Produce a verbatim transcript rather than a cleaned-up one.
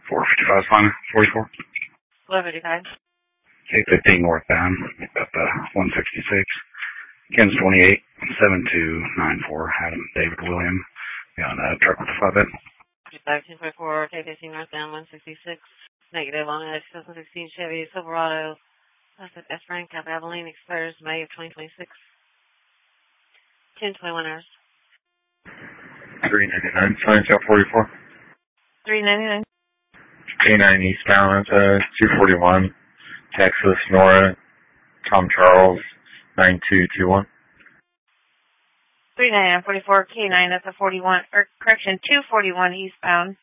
four fifty-five Spina, forty-four. four fifty-five. K fifteen northbound, up uh, one sixty-six. Ken's twenty-eight, seven two nine four, Adam David William. Got a truck with a flatbed. five ten forty-four, K fifteen northbound, one sixty-six. Negative on it, twenty sixteen Chevy Silverado. That's at S rank of Abilene, expires May of twenty twenty-six. ten twenty-one hours. three ninety-nine, Signs out forty-four. three ninety-nine. K nine eastbound, that's uh, two forty-one, Texas, Nora, Tom Charles, nine two two one. three ninety-nine forty-four, K nine, that's a forty-one, or correction, two forty-one eastbound.